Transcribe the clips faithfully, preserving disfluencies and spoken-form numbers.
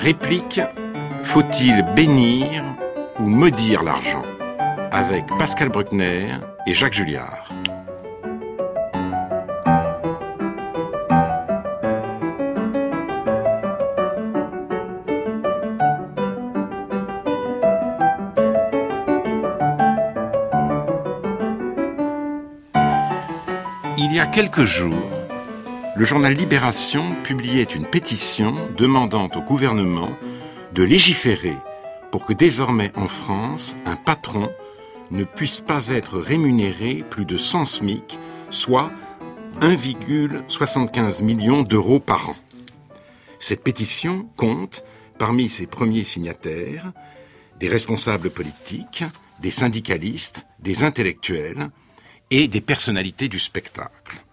Réplique, faut-il bénir ou maudire l'argent? Avec Pascal Bruckner et Jacques Julliard. Il y a quelques jours, le journal Libération publiait une pétition demandant au gouvernement de légiférer pour que désormais en France, un patron ne puisse pas être rémunéré plus de cent SMIC, soit un virgule soixante-quinze million d'euros par an. Cette pétition compte, parmi ses premiers signataires, des responsables politiques, des syndicalistes, des intellectuels et des personnalités du spectacle.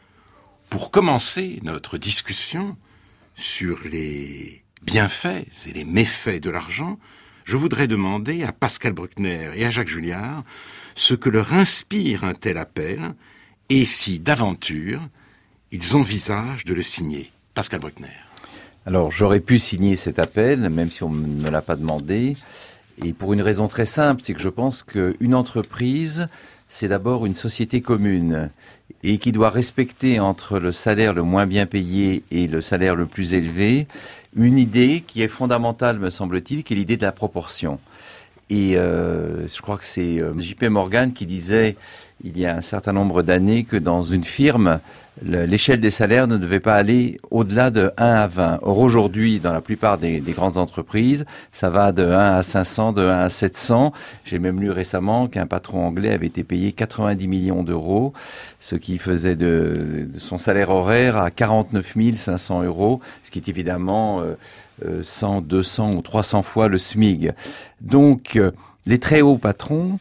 Pour commencer notre discussion sur les bienfaits et les méfaits de l'argent, je voudrais demander à Pascal Bruckner et à Jacques Julliard ce que leur inspire un tel appel et si, d'aventure, ils envisagent de le signer. Pascal Bruckner. Alors, j'aurais pu signer cet appel, même si on ne me l'a pas demandé, et pour une raison très simple, c'est que je pense qu'une entreprise, c'est d'abord une société commune et qui doit respecter entre le salaire le moins bien payé et le salaire le plus élevé une idée qui est fondamentale, me semble-t-il, qui est l'idée de la proportion. Et euh, je crois que c'est euh, J P Morgan qui disait il y a un certain nombre d'années que dans une firme, le, l'échelle des salaires ne devait pas aller au-delà de un à vingt. Or aujourd'hui, dans la plupart des, des grandes entreprises, ça va de un à cinq cents, de un à sept cents. J'ai même lu récemment qu'un patron anglais avait été payé quatre-vingt-dix millions d'euros, ce qui faisait de, de son salaire horaire à quarante-neuf mille cinq cents euros, ce qui est évidemment euh, euh, cent, deux cents ou trois cents fois le SMIC. Donc, euh, les très hauts patrons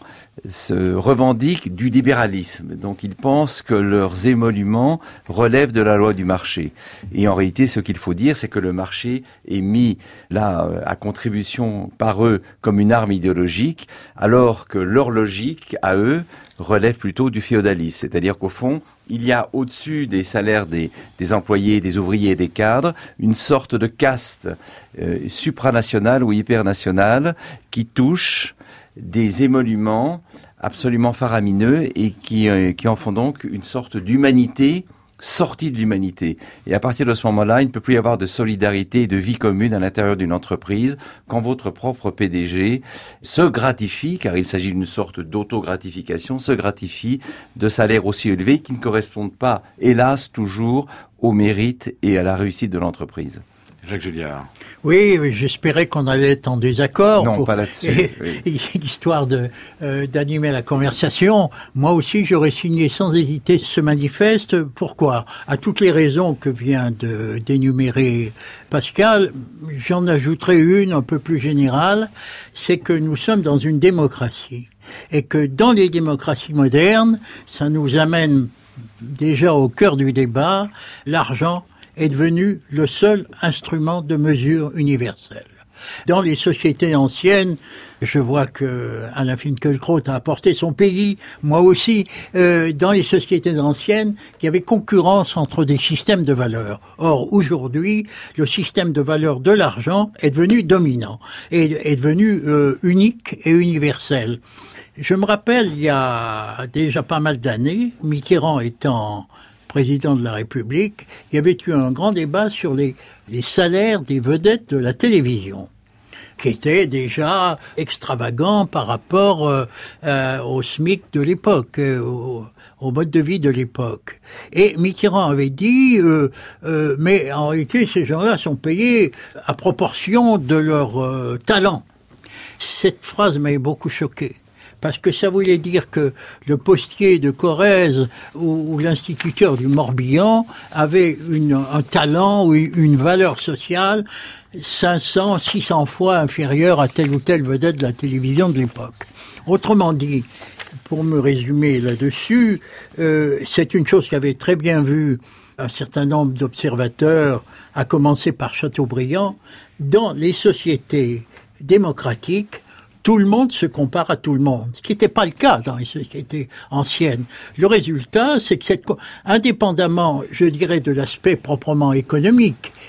se revendiquent du libéralisme. Donc, ils pensent que leurs émoluments relèvent de la loi du marché. Et en réalité, ce qu'il faut dire, c'est que le marché est mis là à contribution par eux comme une arme idéologique, alors que leur logique, à eux, relève plutôt du féodalisme. C'est-à-dire qu'au fond, il y a au-dessus des salaires des, des employés, des ouvriers et des cadres, une sorte de caste euh, supranationale ou hypernationale qui touche des émoluments absolument faramineux et qui, euh, qui en font donc une sorte d'humanité sortie de l'humanité. Et à partir de ce moment-là, il ne peut plus y avoir de solidarité et de vie commune à l'intérieur d'une entreprise quand votre propre P D G se gratifie, car il s'agit d'une sorte d'auto-gratification, se gratifie de salaires aussi élevés qui ne correspondent pas, hélas, toujours au mérite et à la réussite de l'entreprise. Jacques Julliard. Oui, j'espérais qu'on allait être en désaccord. Non, pour, pas là-dessus. Oui. Histoire de euh, d'animer la conversation. Moi aussi, j'aurais signé sans hésiter ce manifeste. Pourquoi? À toutes les raisons que vient de d'énumérer Pascal, j'en ajouterai une un peu plus générale, c'est que nous sommes dans une démocratie. Et que dans les démocraties modernes, ça nous amène déjà au cœur du débat, l'argent est devenu le seul instrument de mesure universelle. Dans les sociétés anciennes, je vois que Alain Finkielkraut a apporté son pays, moi aussi, euh, dans les sociétés anciennes, il y avait concurrence entre des systèmes de valeurs. Or, aujourd'hui, le système de valeurs de l'argent est devenu dominant, et est devenu euh, unique et universel. Je me rappelle, il y a déjà pas mal d'années, Mitterrand étant président de la République, il y avait eu un grand débat sur les, les salaires des vedettes de la télévision, qui était déjà extravagant par rapport euh, euh, au SMIC de l'époque, euh, au, au mode de vie de l'époque. Et Mitterrand avait dit, euh, euh, mais en réalité, ces gens-là sont payés à proportion de leur euh, talent. Cette phrase m'avait beaucoup choqué. Parce que ça voulait dire que le postier de Corrèze ou, ou l'instituteur du Morbihan avait une, un talent ou une valeur sociale cinq cents, six cents fois inférieure à telle ou telle vedette de la télévision de l'époque. Autrement dit, pour me résumer là-dessus, euh, c'est une chose qu'avait très bien vu un certain nombre d'observateurs, à commencer par Chateaubriand. Dans les sociétés démocratiques, tout le monde se compare à tout le monde, ce qui n'était pas le cas dans les sociétés anciennes. Le résultat, c'est que cette, indépendamment, je dirais, de l'aspect proprement économique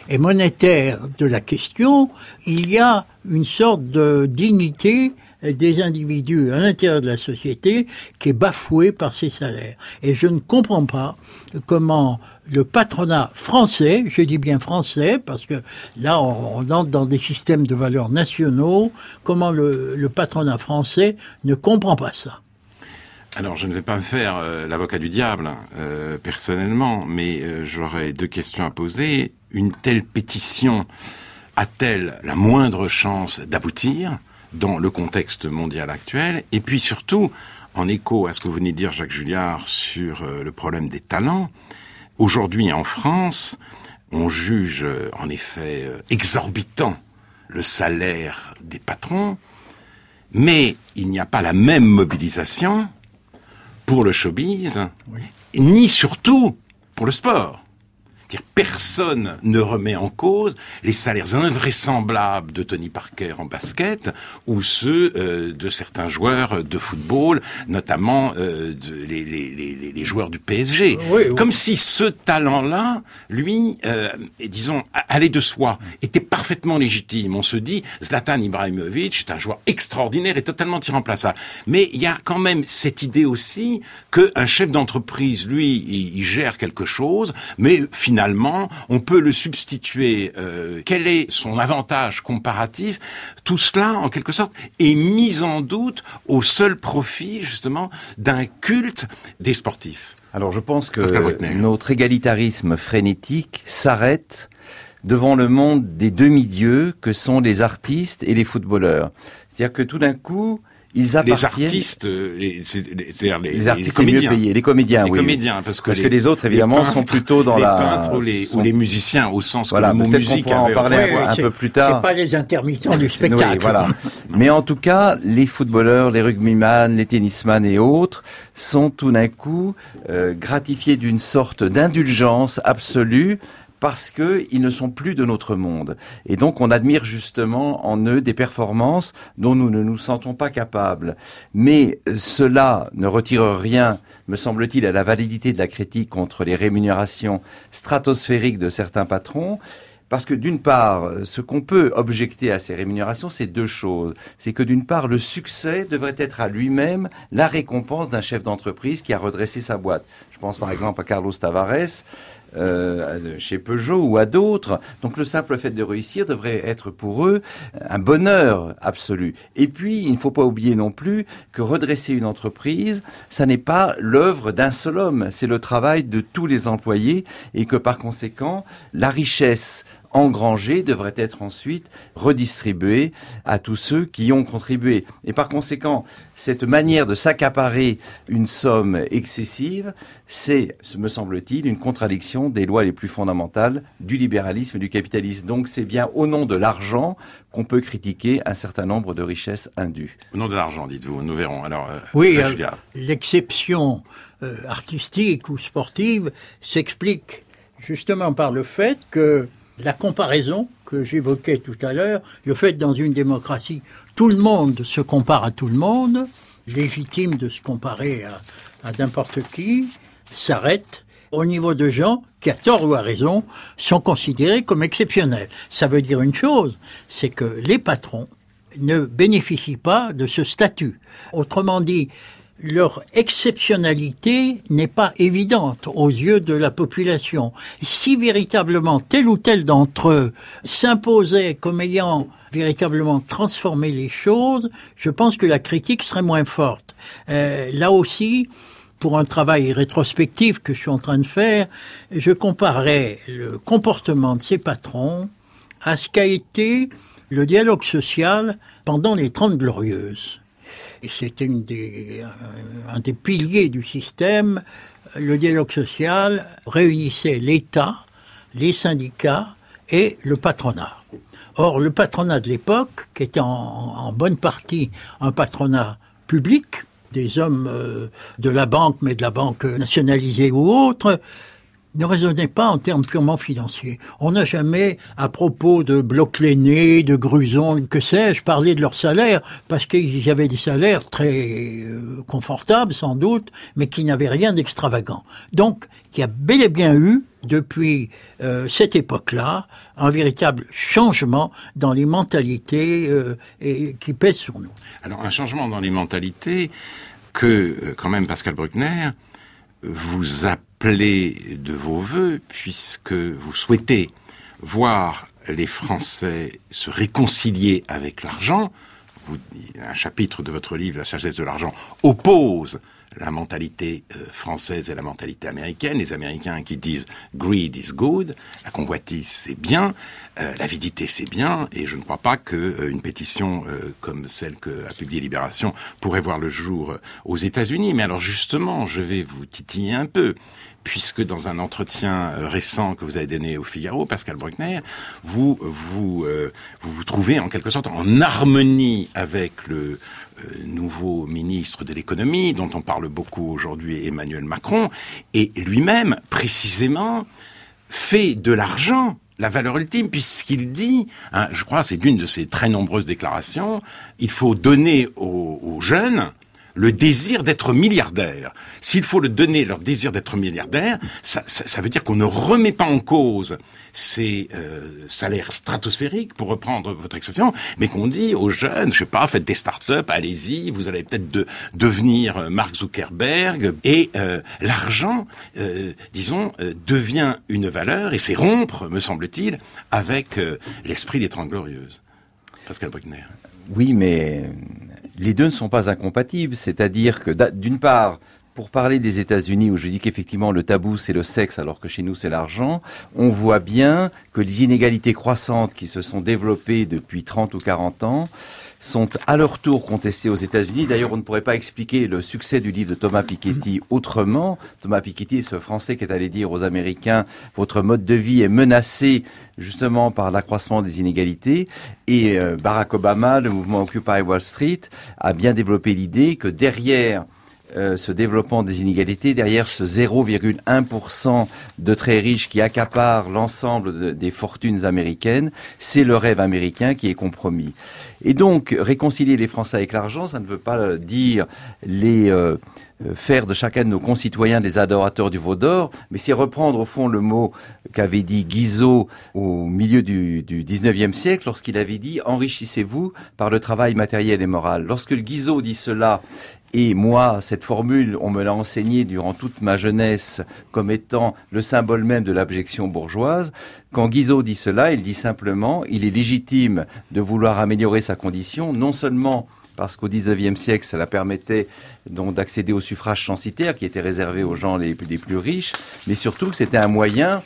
et monétaire de la question, il y a une sorte de dignité des individus à l'intérieur de la société qui est bafouée par ces salaires. Et je ne comprends pas comment le patronat français, je dis bien français, parce que là on, on entre dans des systèmes de valeurs nationaux, comment le, le patronat français ne comprend pas ça. Alors, je ne vais pas me faire euh, l'avocat du diable, euh, personnellement, mais euh, j'aurais deux questions à poser. Une telle pétition a-t-elle la moindre chance d'aboutir dans le contexte mondial actuel? Et puis surtout, en écho à ce que vous venez de dire, Jacques Julliard, sur euh, le problème des talents, aujourd'hui en France, on juge euh, en effet euh, exorbitant le salaire des patrons, mais il n'y a pas la même mobilisation pour le showbiz, oui. Ni surtout pour le sport. C'est-à-dire, personne ne remet en cause les salaires invraisemblables de Tony Parker en basket ou ceux euh, de certains joueurs de football, notamment euh, de, les, les, les, les joueurs du P S G. Oui, oui. Comme si ce talent-là, lui, euh, et disons, allait de soi, était parfaitement légitime. On se dit, Zlatan Ibrahimovic est un joueur extraordinaire et totalement irremplaçable. Mais il y a quand même cette idée aussi qu'un chef d'entreprise, lui, il, il gère quelque chose, mais finalement, Finalement, on peut le substituer. Euh, quel est son avantage comparatif? Tout cela, en quelque sorte, est mis en doute au seul profit, justement, d'un culte des sportifs. Alors, je pense que notre égalitarisme frénétique s'arrête devant le monde des demi-dieux que sont les artistes et les footballeurs. C'est-à-dire que tout d'un coup, ils appartiennent... Les artistes, les, c'est-à-dire les, les artistes les, les mieux payés, les comédiens, les oui. comédiens, parce que parce les, que les autres évidemment les peintres, sont plutôt dans les la. Les peintres ou les, sont... ou les musiciens, au sens voilà, que le mot musique. On pourra en parler ouais, un, un peu plus tard. C'est pas les intermittents du spectacle. Oui, voilà. Mais en tout cas, les footballeurs, les rugbyman, les tennisman et autres sont tout d'un coup euh, gratifiés d'une sorte d'indulgence absolue. Parce que ils ne sont plus de notre monde. Et donc, on admire justement en eux des performances dont nous ne nous sentons pas capables. Mais cela ne retire rien, me semble-t-il, à la validité de la critique contre les rémunérations stratosphériques de certains patrons. Parce que d'une part, ce qu'on peut objecter à ces rémunérations, c'est deux choses. C'est que d'une part, le succès devrait être à lui-même la récompense d'un chef d'entreprise qui a redressé sa boîte. Je pense par exemple à Carlos Tavares, Euh, chez Peugeot ou à d'autres. Donc le simple fait de réussir devrait être pour eux un bonheur absolu. Et puis, il ne faut pas oublier non plus que redresser une entreprise, ça n'est pas l'œuvre d'un seul homme, c'est le travail de tous les employés et que par conséquent, la richesse engrangée devrait être ensuite redistribuée à tous ceux qui y ont contribué. Et par conséquent, cette manière de s'accaparer une somme excessive, c'est, me semble-t-il, une contradiction des lois les plus fondamentales du libéralisme et du capitalisme. Donc c'est bien au nom de l'argent qu'on peut critiquer un certain nombre de richesses indues. Au nom de l'argent, dites-vous, nous verrons. Alors, euh, oui, euh, l'exception euh, artistique ou sportive s'explique justement par le fait que la comparaison que j'évoquais tout à l'heure, le fait dans une démocratie, tout le monde se compare à tout le monde, légitime de se comparer à, à n'importe qui, s'arrête au niveau de gens qui, à tort ou à raison, sont considérés comme exceptionnels. Ça veut dire une chose, c'est que les patrons ne bénéficient pas de ce statut. Autrement dit, leur exceptionnalité n'est pas évidente aux yeux de la population. Si véritablement tel ou tel d'entre eux s'imposait comme ayant véritablement transformé les choses, je pense que la critique serait moins forte. Euh, là aussi, pour un travail rétrospectif que je suis en train de faire, je comparerais le comportement de ces patrons à ce qu'a été le dialogue social pendant les Trente Glorieuses. Et c'était une des, un des piliers du système. Le dialogue social réunissait l'État, les syndicats et le patronat. Or, le patronat de l'époque, qui était en, en bonne partie un patronat public, des hommes euh, de la banque, mais de la banque nationalisée ou autre, ne raisonnait pas en termes purement financiers. On n'a jamais, à propos de Bloch-Léné, de Gruson, que sais-je, parlé de leur salaire, parce qu'ils avaient des salaires très euh, confortables, sans doute, mais qui n'avaient rien d'extravagant. Donc, il y a bel et bien eu, depuis euh, cette époque-là, un véritable changement dans les mentalités euh, et, qui pèsent sur nous. Alors, un changement dans les mentalités que, euh, quand même, Pascal Bruckner, vous appelez de vos vœux, puisque vous souhaitez voir les Français se réconcilier avec l'argent. Vous, un chapitre de votre livre, La sagesse de l'argent, oppose la mentalité euh, française et la mentalité américaine. Les Américains qui disent « greed is good », la convoitise c'est bien, euh, l'avidité c'est bien, et je ne crois pas qu'une euh, pétition euh, comme celle qu'a publiée Libération pourrait voir le jour euh, aux États-Unis. Mais alors justement, je vais vous titiller un peu, puisque dans un entretien euh, récent que vous avez donné au Figaro, Pascal Bruckner, vous vous, euh, vous vous trouvez en quelque sorte en harmonie avec le Euh, nouveau ministre de l'économie, dont on parle beaucoup aujourd'hui, Emmanuel Macron, et lui-même, précisément, fait de l'argent la valeur ultime, puisqu'il dit, hein, je crois, c'est d'une de ses très nombreuses déclarations, il faut donner aux, aux jeunes le désir d'être milliardaire. S'il faut le donner leur désir d'être milliardaire, ça, ça, ça veut dire qu'on ne remet pas en cause ces euh, salaires stratosphériques, pour reprendre votre expression, mais qu'on dit aux jeunes, je sais pas, faites des start-up, allez-y, vous allez peut-être de, devenir Mark Zuckerberg, et euh, l'argent, euh, disons, euh, devient une valeur, et c'est rompre, me semble-t-il, avec euh, l'esprit des Trente Glorieuses. Pascal Bruckner. Oui, mais les deux ne sont pas incompatibles. C'est-à-dire que, d'une part, pour parler des États-Unis, où je dis qu'effectivement le tabou c'est le sexe alors que chez nous c'est l'argent, on voit bien que les inégalités croissantes qui se sont développées depuis trente ou quarante ans sont à leur tour contestées aux États-Unis. D'ailleurs, on ne pourrait pas expliquer le succès du livre de Thomas Piketty autrement. Thomas Piketty est ce Français qui est allé dire aux Américains « Votre mode de vie est menacé justement par l'accroissement des inégalités ». Et euh, Barack Obama, le mouvement Occupy Wall Street, a bien développé l'idée que derrière Euh, ce développement des inégalités, derrière ce zéro virgule un pour cent de très riches qui accaparent l'ensemble de, des fortunes américaines, c'est le rêve américain qui est compromis. Et donc, réconcilier les Français avec l'argent, ça ne veut pas dire les euh, faire de chacun de nos concitoyens des adorateurs du veau d'or, mais c'est reprendre au fond le mot qu'avait dit Guizot au milieu du, du dix-neuvième siècle, lorsqu'il avait dit « enrichissez-vous par le travail matériel et moral ». Lorsque le Guizot dit cela, et moi, cette formule, on me l'a enseignée durant toute ma jeunesse comme étant le symbole même de l'abjection bourgeoise. Quand Guizot dit cela, il dit simplement, il est légitime de vouloir améliorer sa condition, non seulement parce qu'au dix-neuvième siècle, cela permettait donc d'accéder au suffrage censitaire qui était réservé aux gens les, les plus riches, mais surtout que c'était un moyen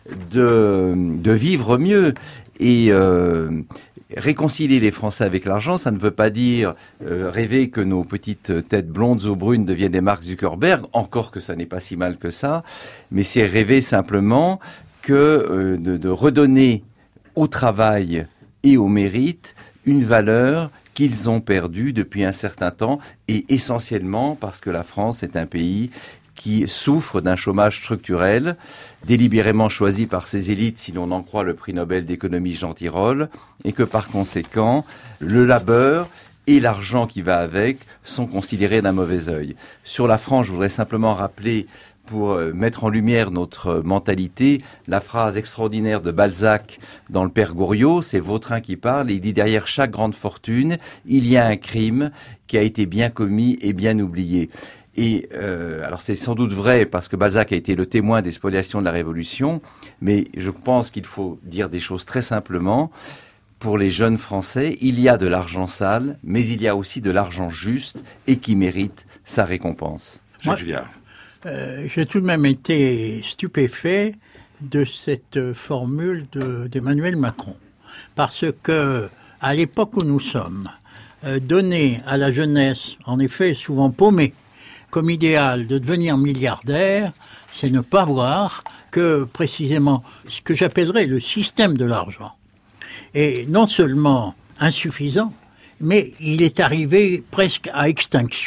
de, de vivre mieux. Et euh, réconcilier les Français avec l'argent, ça ne veut pas dire euh, rêver que nos petites têtes blondes ou brunes deviennent des Mark Zuckerberg, encore que ça n'est pas si mal que ça, mais c'est rêver simplement que euh, de, de redonner au travail et au mérite une valeur qu'ils ont perdue depuis un certain temps, et essentiellement parce que la France est un pays qui souffre d'un chômage structurel, délibérément choisi par ses élites, si l'on en croit le prix Nobel d'économie Jean Tirole, et que par conséquent, le labeur et l'argent qui va avec sont considérés d'un mauvais œil. Sur la France, je voudrais simplement rappeler, pour mettre en lumière notre mentalité, la phrase extraordinaire de Balzac dans Le Père Goriot, c'est Vautrin qui parle, et il dit « Derrière chaque grande fortune, il y a un crime qui a été bien commis et bien oublié ». Et euh, alors c'est sans doute vrai parce que Balzac a été le témoin des spoliations de la Révolution, mais je pense qu'il faut dire des choses très simplement. Pour les jeunes Français, il y a de l'argent sale, mais il y a aussi de l'argent juste et qui mérite sa récompense. Moi, euh, j'ai tout de même été stupéfait de cette formule de, d'Emmanuel Macron, parce que à l'époque où nous sommes, euh, donner à la jeunesse, en effet souvent paumée, comme idéal de devenir milliardaire, c'est ne pas voir que précisément ce que j'appellerais le système de l'argent est non seulement insuffisant, mais il est arrivé presque à extinction.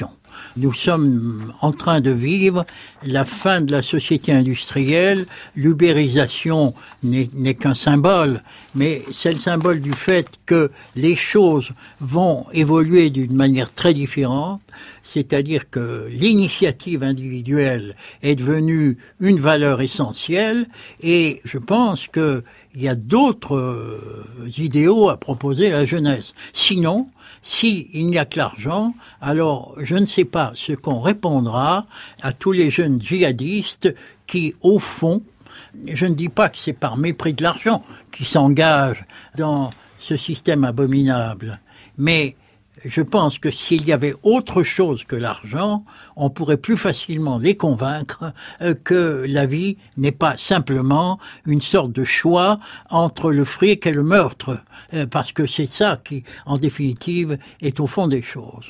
nous sommes en train de vivre la fin de la société industrielle. L'ubérisation n'est, n'est qu'un symbole, mais c'est le symbole du fait que les choses vont évoluer d'une manière très différente, c'est-à-dire que l'initiative individuelle est devenue une valeur essentielle, et je pense qu'il y a d'autres euh, idéaux à proposer à la jeunesse. Sinon, s'il n'y a que l'argent, alors je ne sais pas ce qu'on répondra à tous les jeunes djihadistes qui, au fond, je ne dis pas que c'est par mépris de l'argent qu'ils s'engagent dans ce système abominable, mais je pense que s'il y avait autre chose que l'argent, on pourrait plus facilement les convaincre que la vie n'est pas simplement une sorte de choix entre le fric et le meurtre, parce que c'est ça qui, en définitive, est au fond des choses.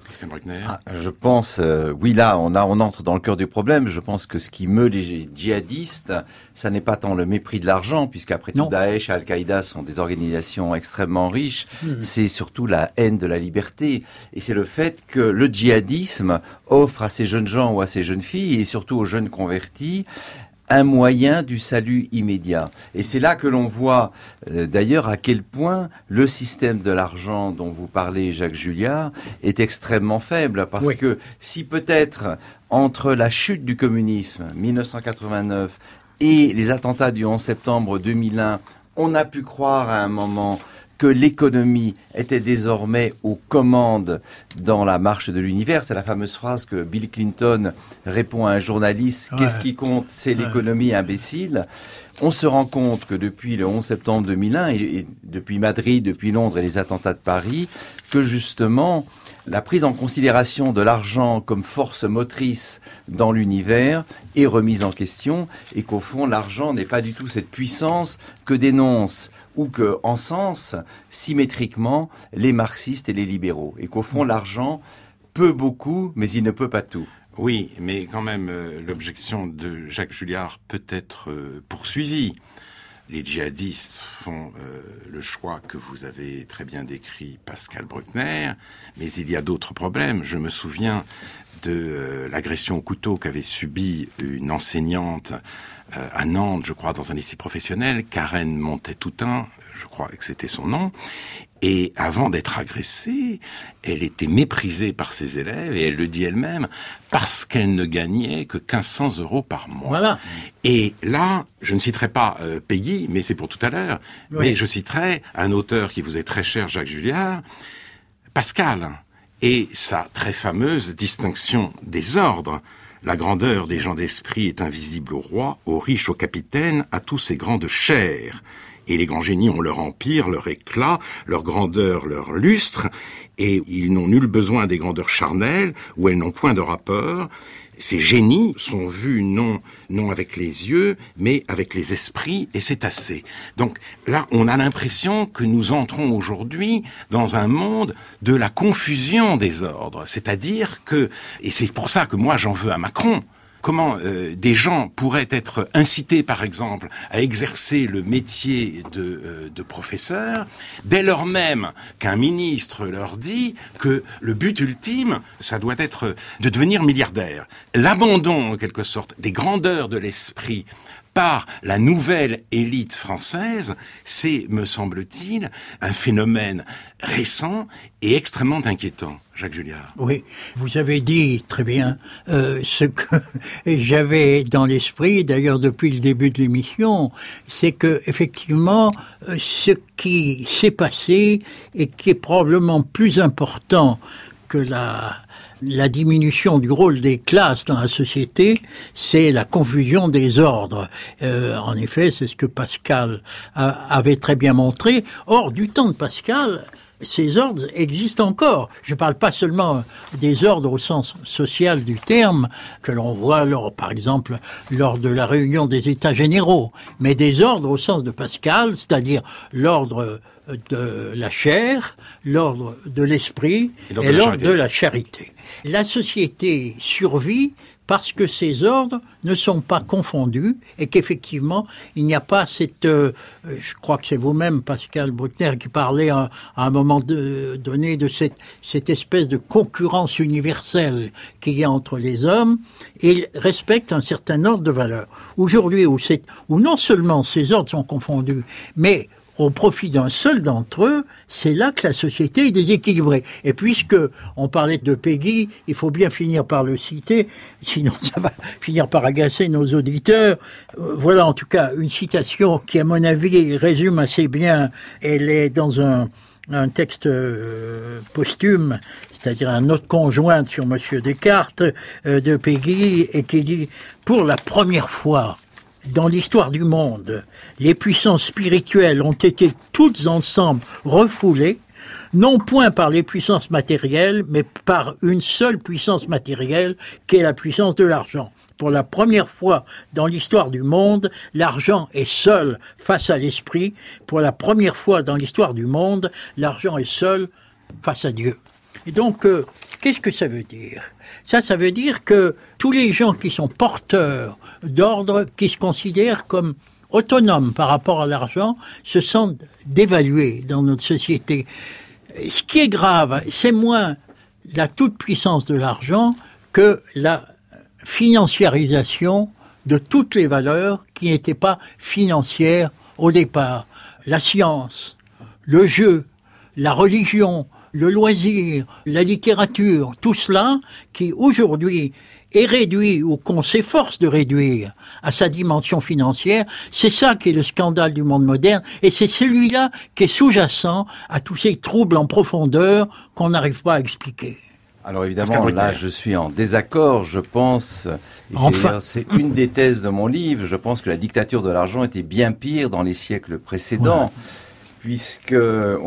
Ah, je pense, euh, oui, là, on, a, on entre dans le cœur du problème. Je pense que ce qui meut les djihadistes, ça n'est pas tant le mépris de l'argent, puisqu'après tout, Daesh et Al-Qaïda sont des organisations extrêmement riches. Mmh. C'est surtout la haine de la liberté. Et c'est le fait que le djihadisme offre à ces jeunes gens ou à ces jeunes filles, et surtout aux jeunes convertis, un moyen du salut immédiat. Et c'est là que l'on voit euh, d'ailleurs à quel point le système de l'argent dont vous parlez, Jacques Julliard, est extrêmement faible. Parce oui. que si peut-être entre la chute du communisme, mille neuf cent quatre-vingt-neuf, et les attentats du onze septembre deux mille un, on a pu croire à un moment que l'économie était désormais aux commandes dans la marche de l'univers. C'est la fameuse phrase que Bill Clinton répond à un journaliste, ouais. Qu'est-ce qui compte? C'est ouais. l'économie, imbécile. On se rend compte que depuis le onze septembre deux mille un, et, et depuis Madrid, depuis Londres et les attentats de Paris, que justement, la prise en considération de l'argent comme force motrice dans l'univers est remise en question, et qu'au fond, l'argent n'est pas du tout cette puissance que dénoncent ou que encensent symétriquement les marxistes et les libéraux. Et qu'au fond, l'argent peut beaucoup, mais il ne peut pas tout. Oui, mais quand même, euh, l'objection de Jacques Julliard peut être euh, poursuivie. Les djihadistes font euh, le choix que vous avez très bien décrit, Pascal Bruckner, mais il y a d'autres problèmes. Je me souviens de euh, l'agression au couteau qu'avait subie une enseignante euh, à Nantes, je crois, dans un lycée professionnel, Karen Montet-Toutain, je crois que c'était son nom. Et avant d'être agressée, elle était méprisée par ses élèves, et elle le dit elle-même, parce qu'elle ne gagnait que quinze cents euros par mois. Voilà. Et là, je ne citerai pas euh, Peggy, mais c'est pour tout à l'heure, oui. mais je citerai un auteur qui vous est très cher, Jacques Julliard, Pascal, et sa très fameuse distinction des ordres. La grandeur des gens d'esprit est invisible au roi, aux riches, aux capitaines, à tous ces grands de chair. Et les grands génies ont leur empire, leur éclat, leur grandeur, leur lustre, et ils n'ont nul besoin des grandeurs charnelles, où elles n'ont point de rapport. Ces génies sont vus non, non avec les yeux, mais avec les esprits, et c'est assez. Donc là, on a l'impression que nous entrons aujourd'hui dans un monde de la confusion des ordres. C'est-à-dire que, et c'est pour ça que moi j'en veux à Macron, comment euh, des gens pourraient être incités, par exemple, à exercer le métier de, euh, de professeur, dès lors même qu'un ministre leur dit que le but ultime, ça doit être de devenir milliardaire. L'abandon, en quelque sorte, des grandeurs de l'esprit par la nouvelle élite française, c'est, me semble-t-il, un phénomène récent et extrêmement inquiétant. Jacques Julliard. Oui, vous avez dit très bien euh, ce que j'avais dans l'esprit, d'ailleurs depuis le début de l'émission, c'est que effectivement, ce qui s'est passé et qui est probablement plus important que la la diminution du rôle des classes dans la société, c'est la confusion des ordres. Euh, en effet, c'est ce que Pascal a, avait très bien montré. Or, du temps de Pascal, ces ordres existent encore. Je ne parle pas seulement des ordres au sens social du terme, que l'on voit, lors, par exemple, lors de la réunion des États généraux, mais des ordres au sens de Pascal, c'est-à-dire l'ordre de la chair, l'ordre de l'esprit et, et l'ordre de la charité. La société survit parce que ces ordres ne sont pas confondus et qu'effectivement, il n'y a pas cette... Euh, je crois que c'est vous-même, Pascal Bruckner, qui parlait à, à un moment de, donné de cette, cette espèce de concurrence universelle qu'il y a entre les hommes, et ils respectent un certain ordre de valeurs. Aujourd'hui, où, c'est, où non seulement ces ordres sont confondus, mais au profit d'un seul d'entre eux, c'est là que la société est déséquilibrée. Et puisque on parlait de Péguy, il faut bien finir par le citer, sinon ça va finir par agacer nos auditeurs. Euh, voilà en tout cas une citation qui, à mon avis, résume assez bien. Elle est dans un, un texte euh, posthume, c'est-à-dire un note conjointe sur Monsieur Descartes euh, de Péguy, et qui dit « Pour la première fois, dans l'histoire du monde, les puissances spirituelles ont été toutes ensemble refoulées, non point par les puissances matérielles, mais par une seule puissance matérielle, qui est la puissance de l'argent. Pour la première fois dans l'histoire du monde, l'argent est seul face à l'esprit. Pour la première fois dans l'histoire du monde, l'argent est seul face à Dieu. » Et donc, euh, qu'est-ce que ça veut dire ? Ça, ça veut dire que tous les gens qui sont porteurs d'ordre, qui se considèrent comme autonomes par rapport à l'argent, se sentent dévalués dans notre société. Ce qui est grave, c'est moins la toute-puissance de l'argent que la financiarisation de toutes les valeurs qui n'étaient pas financières au départ. La science, le jeu, la religion, le loisir, la littérature, tout cela qui aujourd'hui est réduit ou qu'on s'efforce de réduire à sa dimension financière, c'est ça qui est le scandale du monde moderne et c'est celui-là qui est sous-jacent à tous ces troubles en profondeur qu'on n'arrive pas à expliquer. Alors évidemment, là, je suis en désaccord, je pense, et enfin. c'est, c'est une des thèses de mon livre, je pense que la dictature de l'argent était bien pire dans les siècles précédents, ouais. puisque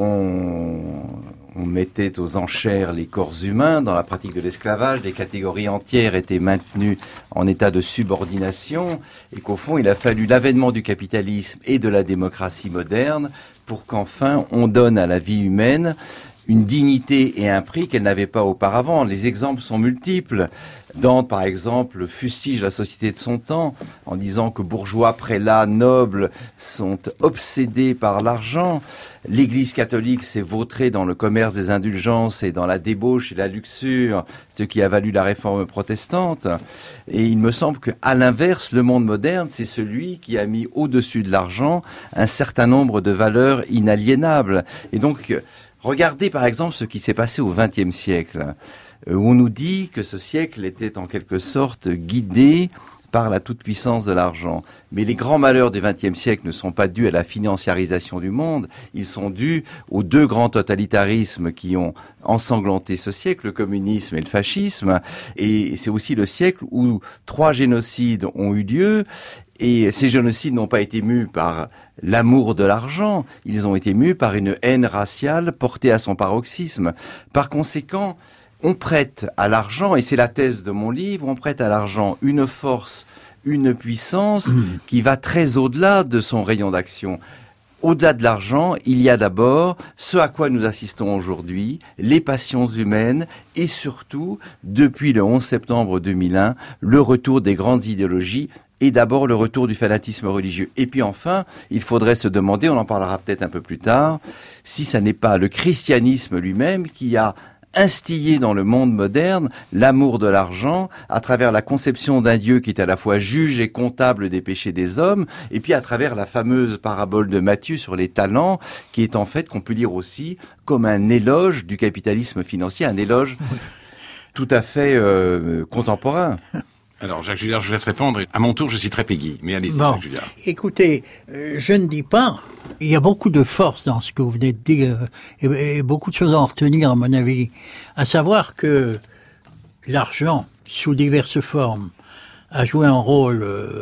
on... On mettait aux enchères les corps humains dans la pratique de l'esclavage, des catégories entières étaient maintenues en état de subordination et qu'au fond, il a fallu l'avènement du capitalisme et de la démocratie moderne pour qu'enfin on donne à la vie humaine une dignité et un prix qu'elle n'avait pas auparavant. Les exemples sont multiples. Dante, par exemple, fustige la société de son temps en disant que bourgeois, prélats, nobles sont obsédés par l'argent. L'Église catholique s'est vautrée dans le commerce des indulgences et dans la débauche et la luxure, ce qui a valu la réforme protestante. Et il me semble qu'à l'inverse, le monde moderne, c'est celui qui a mis au-dessus de l'argent un certain nombre de valeurs inaliénables. Et donc, regardez par exemple ce qui s'est passé au vingtième siècle, où on nous dit que ce siècle était en quelque sorte guidé par la toute-puissance de l'argent. Mais les grands malheurs du vingtième siècle ne sont pas dus à la financiarisation du monde, ils sont dus aux deux grands totalitarismes qui ont ensanglanté ce siècle, le communisme et le fascisme. Et c'est aussi le siècle où trois génocides ont eu lieu. Et ces génocides n'ont pas été mus par l'amour de l'argent, ils ont été mus par une haine raciale portée à son paroxysme. Par conséquent, on prête à l'argent, et c'est la thèse de mon livre, on prête à l'argent une force, une puissance mmh. qui va très au-delà de son rayon d'action. Au-delà de l'argent, il y a d'abord ce à quoi nous assistons aujourd'hui, les passions humaines et surtout, depuis le onze septembre deux mille un, le retour des grandes idéologies et d'abord le retour du fanatisme religieux. Et puis enfin, il faudrait se demander, on en parlera peut-être un peu plus tard, si ça n'est pas le christianisme lui-même qui a instillé dans le monde moderne l'amour de l'argent à travers la conception d'un Dieu qui est à la fois juge et comptable des péchés des hommes, et puis à travers la fameuse parabole de Matthieu sur les talents, qui est en fait, qu'on peut lire aussi, comme un éloge du capitalisme financier, un éloge tout à fait euh, contemporain. Alors, Jacques Julliard, je vous laisse répondre. À mon tour, je citerai Péguy. Mais allez-y, bon, Jacques Julliard. Écoutez, euh, je ne dis pas, il y a beaucoup de force dans ce que vous venez de dire, et, et beaucoup de choses à en retenir, à mon avis. À savoir que l'argent, sous diverses formes, a joué un rôle euh,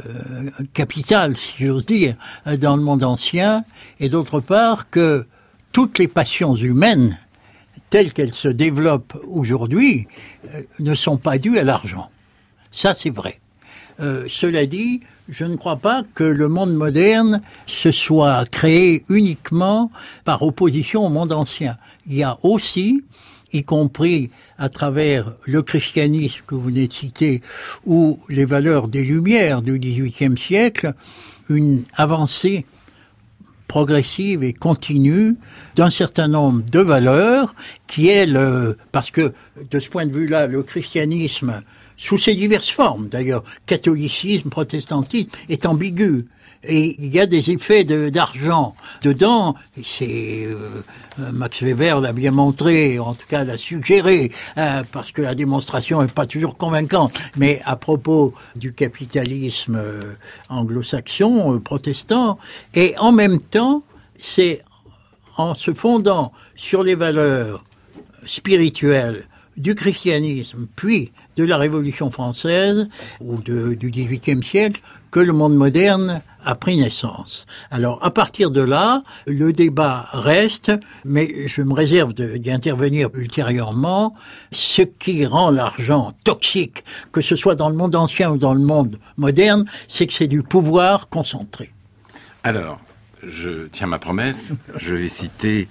capital, si j'ose dire, dans le monde ancien, et d'autre part que toutes les passions humaines, telles qu'elles se développent aujourd'hui, euh, ne sont pas dues à l'argent. Ça, c'est vrai. Euh, cela dit, je ne crois pas que le monde moderne se soit créé uniquement par opposition au monde ancien. Il y a aussi, y compris à travers le christianisme que vous venez de citer, ou les valeurs des Lumières du dix-huitième siècle, une avancée progressive et continue d'un certain nombre de valeurs qui est le... Parce que, de ce point de vue-là, le christianisme, sous ses diverses formes d'ailleurs, catholicisme, protestantisme, est ambigu. Et il y a des effets de, d'argent dedans, et c'est euh, Max Weber l'a bien montré, en tout cas l'a suggéré, euh, parce que la démonstration n'est pas toujours convaincante. Mais à propos du capitalisme euh, anglo-saxon, euh, protestant, et en même temps, c'est en se fondant sur les valeurs spirituelles du christianisme, puis de la Révolution française, ou de, du dix-huitième siècle, que le monde moderne a pris naissance. Alors, à partir de là, le débat reste, mais je me réserve de, d'y intervenir ultérieurement. Ce qui rend l'argent toxique, que ce soit dans le monde ancien ou dans le monde moderne, c'est que c'est du pouvoir concentré. Alors, je tiens ma promesse, je vais citer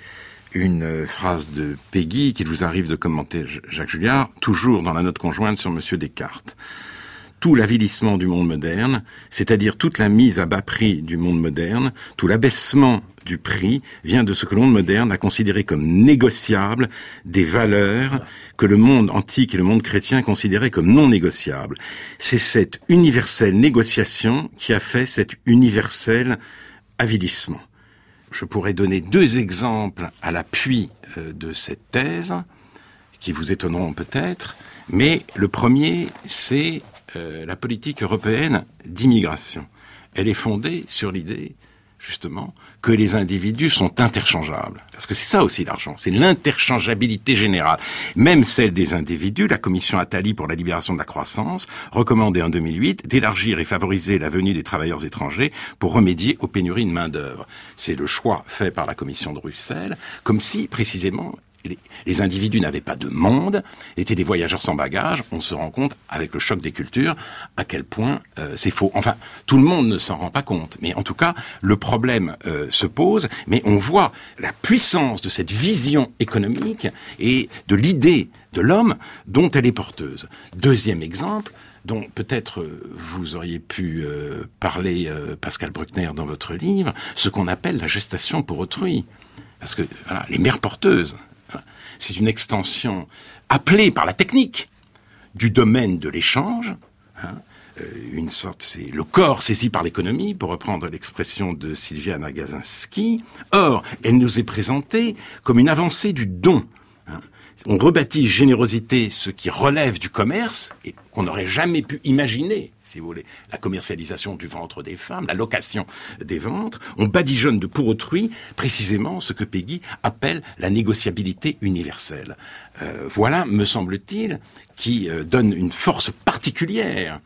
une phrase de Péguy qu'il vous arrive de commenter, Jacques Julliard, toujours dans la note conjointe sur Monsieur Descartes. Tout l'avilissement du monde moderne, c'est-à-dire toute la mise à bas prix du monde moderne, tout l'abaissement du prix vient de ce que le monde moderne a considéré comme négociable des valeurs que le monde antique et le monde chrétien considéraient comme non négociables. C'est cette universelle négociation qui a fait cet universel avilissement. Je pourrais donner deux exemples à l'appui de cette thèse, qui vous étonneront peut-être, mais le premier, c'est euh, la politique européenne d'immigration. Elle est fondée sur l'idée, justement, que les individus sont interchangeables. Parce que c'est ça aussi l'argent, c'est l'interchangeabilité générale. Même celle des individus, la commission Attali pour la libération de la croissance recommandait en deux mille huit d'élargir et favoriser la venue des travailleurs étrangers pour remédier aux pénuries de main-d'œuvre. C'est le choix fait par la commission de Bruxelles, comme si, précisément, Les, les individus n'avaient pas de monde, étaient des voyageurs sans bagages. On se rend compte, avec le choc des cultures, à quel point euh, c'est faux. Enfin, tout le monde ne s'en rend pas compte. Mais en tout cas, le problème euh, se pose, mais on voit la puissance de cette vision économique et de l'idée de l'homme dont elle est porteuse. Deuxième exemple, dont peut-être euh, vous auriez pu euh, parler, euh, Pascal Bruckner, dans votre livre, ce qu'on appelle la gestation pour autrui. Parce que voilà, les mères porteuses, c'est une extension appelée par la technique du domaine de l'échange, hein, euh, une sorte, c'est le corps saisi par l'économie, pour reprendre l'expression de Sylvia Nagasinski. Or, elle nous est présentée comme une avancée du don. Hein. On rebaptise générosité ce qui relève du commerce et qu'on n'aurait jamais pu imaginer, si vous voulez, la commercialisation du ventre des femmes, la location des ventres. On badigeonne de pour autrui précisément ce que Péguy appelle la négociabilité universelle. Euh, voilà, me semble-t-il, qui euh, donne une force particulière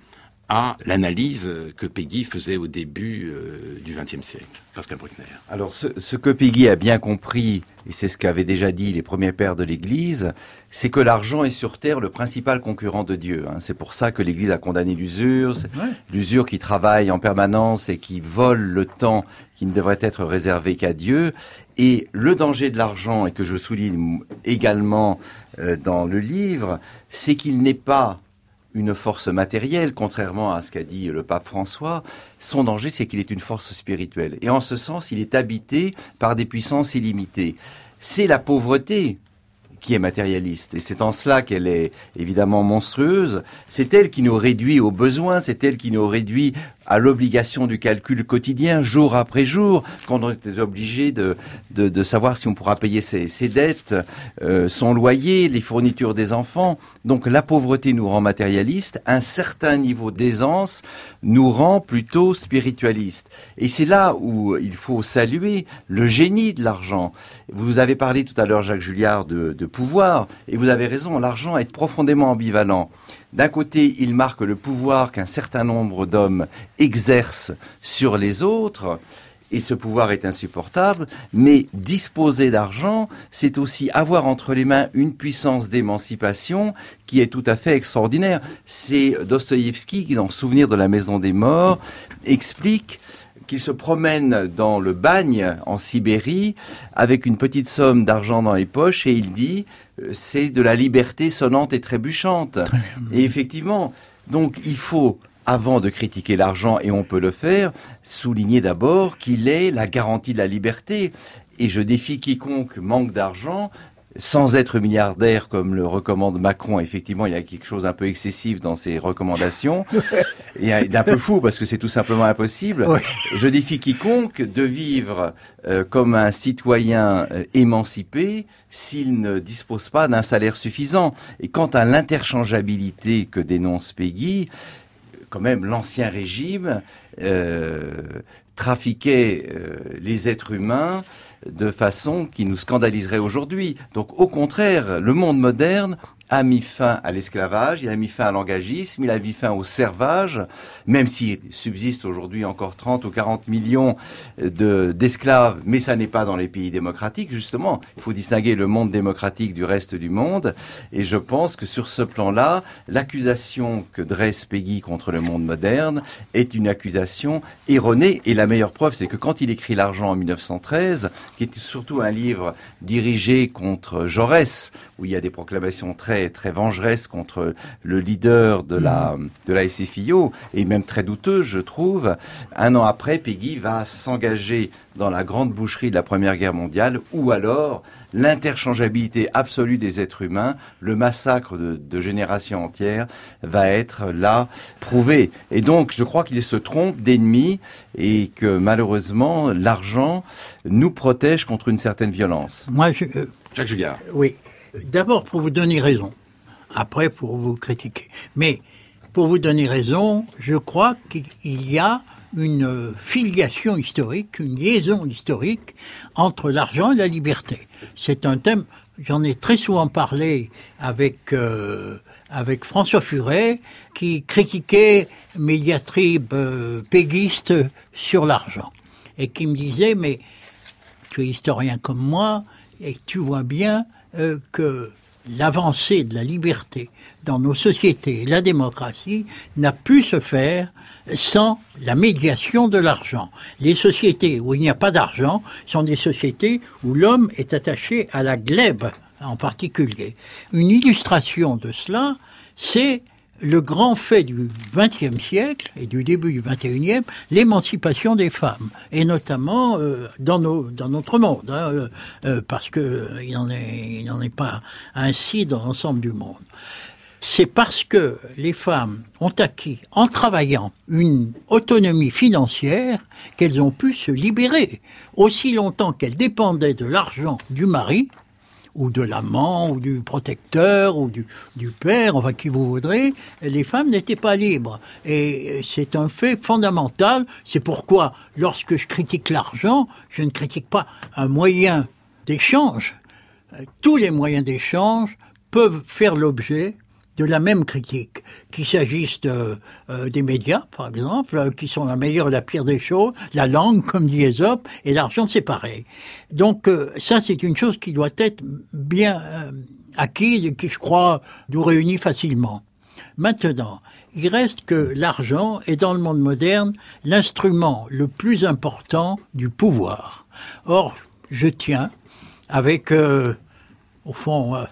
à l'analyse que Péguy faisait au début euh, du vingtième siècle. Pascal Bruckner. Alors, ce, ce que Péguy a bien compris, et c'est ce qu'avaient déjà dit les premiers pères de l'Église, c'est que l'argent est sur terre le principal concurrent de Dieu. Hein. C'est pour ça que l'Église a condamné l'usure, ouais. l'usure qui travaille en permanence et qui vole le temps qui ne devrait être réservé qu'à Dieu. Et le danger de l'argent, et que je souligne également euh, dans le livre, c'est qu'il n'est pas une force matérielle, contrairement à ce qu'a dit le pape François. Son danger, c'est qu'il est une force spirituelle. Et en ce sens, il est habité par des puissances illimitées. C'est la pauvreté qui est matérialiste. Et c'est en cela qu'elle est évidemment monstrueuse. C'est elle qui nous réduit aux besoins, c'est elle qui nous réduit à l'obligation du calcul quotidien, jour après jour, quand on est obligé de, de, de savoir si on pourra payer ses, ses dettes, euh, son loyer, les fournitures des enfants. Donc la pauvreté nous rend matérialistes, un certain niveau d'aisance nous rend plutôt spiritualistes. Et c'est là où il faut saluer le génie de l'argent. Vous avez parlé tout à l'heure, Jacques Julliard, de, de pouvoir, et vous avez raison, l'argent est profondément ambivalent. D'un côté, il marque le pouvoir qu'un certain nombre d'hommes exercent sur les autres, et ce pouvoir est insupportable, mais disposer d'argent, c'est aussi avoir entre les mains une puissance d'émancipation qui est tout à fait extraordinaire. C'est Dostoïevski qui, dans Souvenir de la Maison des Morts, explique qu'il se promène dans le bagne en Sibérie avec une petite somme d'argent dans les poches et il dit euh, c'est de la liberté sonnante et trébuchante. Et effectivement, donc il faut, avant de critiquer l'argent, et on peut le faire, souligner d'abord qu'il est la garantie de la liberté. Et je défie quiconque manque d'argent, sans être milliardaire comme le recommande Macron. Effectivement, il y a quelque chose un peu excessif dans ses recommandations, et d'un peu fou parce que c'est tout simplement impossible. Ouais. Je défie quiconque de vivre euh, comme un citoyen euh, émancipé s'il ne dispose pas d'un salaire suffisant. Et quant à l'interchangeabilité que dénonce Péguy, quand même l'ancien régime euh, trafiquait euh, les êtres humains de façon qui nous scandaliserait aujourd'hui. Donc au contraire, le monde moderne a mis fin à l'esclavage, il a mis fin à l'engagisme, il a mis fin au servage, même s'il subsiste aujourd'hui encore trente ou quarante millions de, d'esclaves, mais ça n'est pas dans les pays démocratiques, justement. Il faut distinguer le monde démocratique du reste du monde, et je pense que sur ce plan-là, l'accusation que dresse Péguy contre le monde moderne est une accusation erronée, et la meilleure preuve, c'est que quand il écrit L'argent en mille neuf cent treize, qui est surtout un livre dirigé contre Jaurès, où il y a des proclamations très très vengeresse contre le leader de la de la S F I O, et même très douteuse, je trouve. Un an après, Péguy va s'engager dans la grande boucherie de la Première Guerre mondiale, ou alors l'interchangeabilité absolue des êtres humains, le massacre de, de générations entières, va être là prouvé. Et donc, je crois qu'il se trompe d'ennemi et que malheureusement, l'argent nous protège contre une certaine violence. Moi, je, euh, Jacques Julliard. Oui. D'abord pour vous donner raison, après pour vous critiquer. Mais pour vous donner raison, je crois qu'il y a une filiation historique, une liaison historique entre l'argent et la liberté. C'est un thème, j'en ai très souvent parlé avec euh, avec François Furet, qui critiquait mes diatribes euh, péguistes sur l'argent, et qui me disait, mais tu es historien comme moi, et tu vois bien Euh, que l'avancée de la liberté dans nos sociétés et la démocratie n'a pu se faire sans la médiation de l'argent. Les sociétés où il n'y a pas d'argent sont des sociétés où l'homme est attaché à la glèbe en particulier. Une illustration de cela, c'est le grand fait du vingtième siècle et du début du vingt et unième, l'émancipation des femmes, et notamment euh, dans nos dans notre monde, hein, euh, euh, parce que il n'en est il n'en est pas ainsi dans l'ensemble du monde. C'est parce que les femmes ont acquis, en travaillant, une autonomie financière, qu'elles ont pu se libérer. Aussi longtemps qu'elles dépendaient de l'argent du mari, ou de l'amant, ou du protecteur, ou du, du père, enfin qui vous voudrez, les femmes n'étaient pas libres. Et c'est un fait fondamental. C'est pourquoi, lorsque je critique l'argent, je ne critique pas un moyen d'échange. Tous les moyens d'échange peuvent faire l'objet de la même critique, qu'il s'agisse de, euh, des médias, par exemple, euh, qui sont la meilleure et la pire des choses, la langue, comme dit Ésope, et l'argent, c'est pareil. Donc euh, ça, c'est une chose qui doit être bien euh, acquise et qui, je crois, nous réunit facilement. Maintenant, il reste que l'argent est, dans le monde moderne, l'instrument le plus important du pouvoir. Or, je tiens, avec, euh, au fond, euh,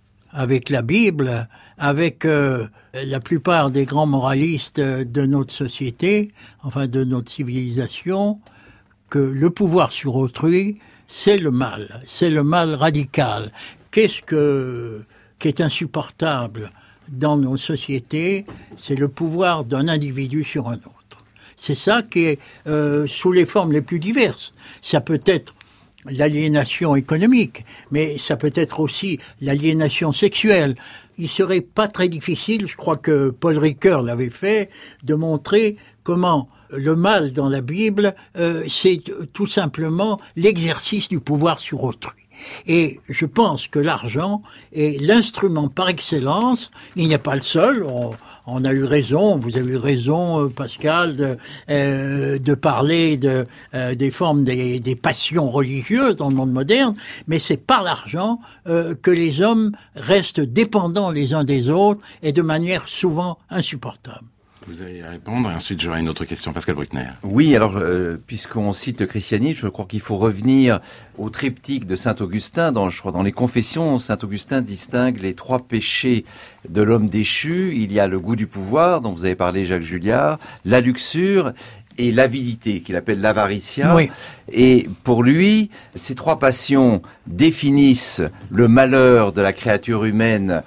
avec la Bible, avec euh, la plupart des grands moralistes de notre société, enfin de notre civilisation, que le pouvoir sur autrui, c'est le mal, c'est le mal radical. Qu'est-ce que, qui est insupportable dans nos sociétés? C'est le pouvoir d'un individu sur un autre. C'est ça qui est euh, sous les formes les plus diverses. Ça peut être l'aliénation économique, mais ça peut être aussi l'aliénation sexuelle. Il serait pas très difficile, je crois que Paul Ricoeur l'avait fait, de montrer comment le mal dans la Bible, euh, c'est tout simplement l'exercice du pouvoir sur autrui. Et je pense que l'argent est l'instrument par excellence. Il n'est pas le seul. On, on a eu raison, vous avez eu raison, Pascal, de, euh, de parler de, euh, des formes des, des passions religieuses dans le monde moderne. Mais c'est par l'argent euh, que les hommes restent dépendants les uns des autres et de manière souvent insupportable. Vous allez répondre et ensuite j'aurai une autre question. Pascal Bruckner. Oui, alors euh, puisqu'on cite le christianisme, je crois qu'il faut revenir au triptyque de saint Augustin. Dans, je crois, dans les Confessions, saint Augustin distingue les trois péchés de l'homme déchu. Il y a le goût du pouvoir, dont vous avez parlé Jacques Julliard, la luxure et l'avidité, qu'il appelle l'avaritia. Oui. Et pour lui, ces trois passions définissent le malheur de la créature humaine,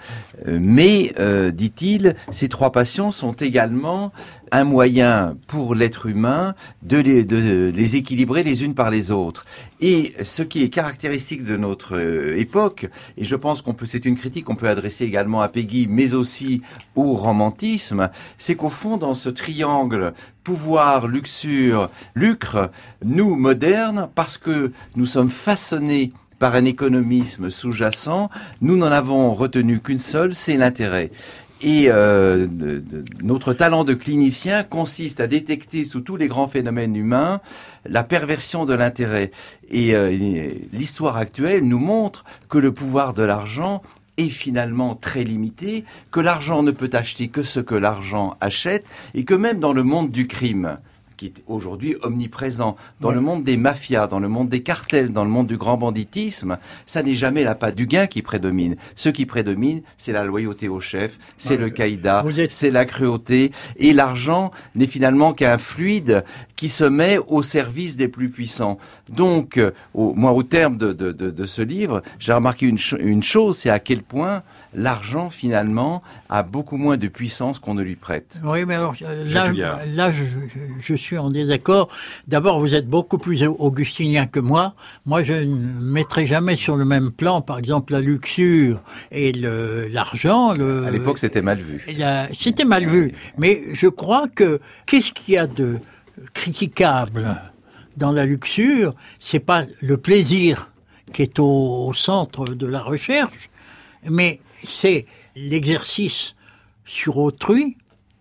mais, euh, dit-il, ces trois passions sont également un moyen pour l'être humain de les, de les équilibrer les unes par les autres. Et ce qui est caractéristique de notre euh, époque, et je pense qu'on peut, c'est une critique qu'on peut adresser également à Péguy, mais aussi au romantisme, c'est qu'au fond, dans ce triangle pouvoir, luxure, lucre, nous, modernes, parce que nous sommes façonnés par un économisme sous-jacent, nous n'en avons retenu qu'une seule, c'est l'intérêt. Et euh, de, de, notre talent de clinicien consiste à détecter sous tous les grands phénomènes humains la perversion de l'intérêt. Et euh, l'histoire actuelle nous montre que le pouvoir de l'argent est finalement très limité, que l'argent ne peut acheter que ce que l'argent achète, et que même dans le monde du crime, qui est aujourd'hui omniprésent, dans ouais. le monde des mafias, dans le monde des cartels, dans le monde du grand banditisme, ça n'est jamais l'appât du gain qui prédomine. Ce qui prédomine, c'est la loyauté au chef, c'est ouais, le caïda, êtes... c'est la cruauté, et l'argent n'est finalement qu'un fluide qui se met au service des plus puissants. Donc, au, moi, au terme de, de, de, de ce livre, j'ai remarqué une, ch- une chose, c'est à quel point l'argent, finalement, a beaucoup moins de puissance qu'on ne lui prête. Oui, mais alors, là, là je, je, je suis en désaccord. D'abord, vous êtes beaucoup plus augustinien que moi. Moi, je ne mettrai jamais sur le même plan, par exemple, la luxure et le, l'argent. Le, à l'époque, c'était mal vu. La, c'était mal vu. Mais je crois que, qu'est-ce qu'il y a de critiquable dans la luxure? C'est pas le plaisir qui est au, au centre de la recherche, mais c'est l'exercice sur autrui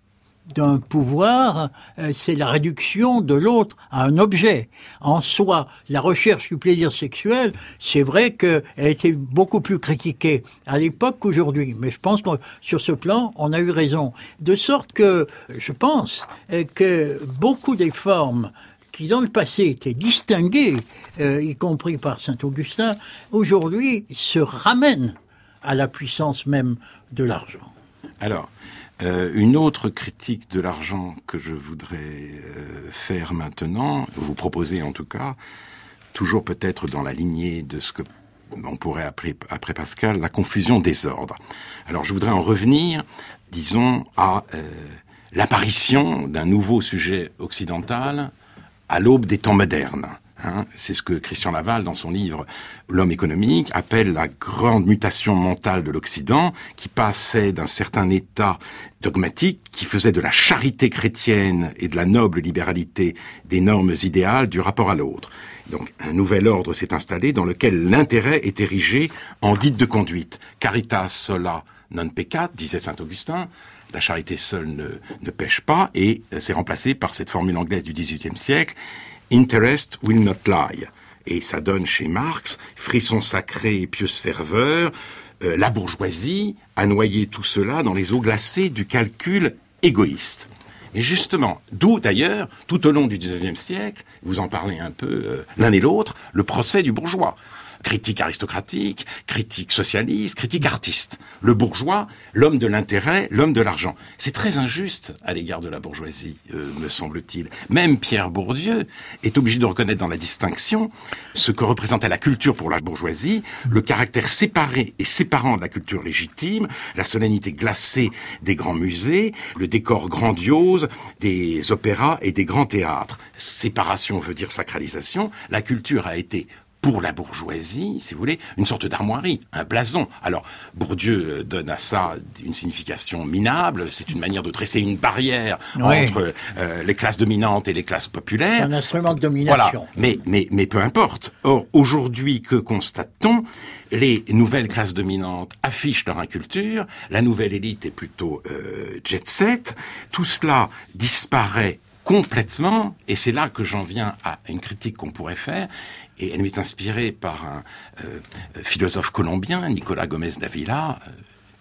d'un pouvoir, c'est la réduction de l'autre à un objet. En soi, la recherche du plaisir sexuel, c'est vrai qu'elle a été beaucoup plus critiquée à l'époque qu'aujourd'hui. Mais je pense que sur ce plan, on a eu raison. De sorte que, je pense que beaucoup des formes qui dans le passé étaient distinguées, euh, y compris par saint Augustin, aujourd'hui se ramènent à la puissance même de l'argent. Alors, Euh, une autre critique de l'argent que je voudrais euh, faire maintenant, vous proposer en tout cas, toujours peut-être dans la lignée de ce que on pourrait appeler, après Pascal, la confusion des ordres. Alors je voudrais en revenir, disons, à euh, l'apparition d'un nouveau sujet occidental à l'aube des temps modernes. Hein, c'est ce que Christian Laval, dans son livre « L'homme économique », appelle la grande mutation mentale de l'Occident, qui passait d'un certain état dogmatique, qui faisait de la charité chrétienne et de la noble libéralité des normes idéales du rapport à l'autre. Donc un nouvel ordre s'est installé dans lequel l'intérêt est érigé en guide de conduite. « Caritas sola non peccat », disait saint Augustin. La charité seule ne, ne pêche pas, et c'est remplacé par cette formule anglaise du dix-huitième siècle, Interest will not lie. Et ça donne chez Marx, frisson sacré et pieuse ferveur, euh, la bourgeoisie a noyé tout cela dans les eaux glacées du calcul égoïste. Et justement, d'où d'ailleurs, tout au long du dix-neuvième siècle, vous en parlez un peu euh, l'un et l'autre, le procès du bourgeois. Critique aristocratique, critique socialiste, critique artiste. Le bourgeois, l'homme de l'intérêt, l'homme de l'argent. C'est très injuste à l'égard de la bourgeoisie, euh, me semble-t-il. Même Pierre Bourdieu est obligé de reconnaître dans la distinction ce que représentait la culture pour la bourgeoisie, le caractère séparé et séparant de la culture légitime, la solennité glacée des grands musées, le décor grandiose des opéras et des grands théâtres. Séparation veut dire sacralisation. La culture a été pour la bourgeoisie, si vous voulez, une sorte d'armoirie, un blason. Alors, Bourdieu donne à ça une signification minable, c'est une manière de dresser une barrière oui. entre euh, les classes dominantes et les classes populaires. C'est un instrument de domination. Voilà, mais, mais, mais peu importe. Or, aujourd'hui, que constate-t-on ? Les nouvelles classes dominantes affichent leur inculture, la nouvelle élite est plutôt euh, jet-set, tout cela disparaît complètement, et c'est là que j'en viens à une critique qu'on pourrait faire, et elle m'est inspirée par un euh, philosophe colombien, Nicolas Gomez Davila, euh,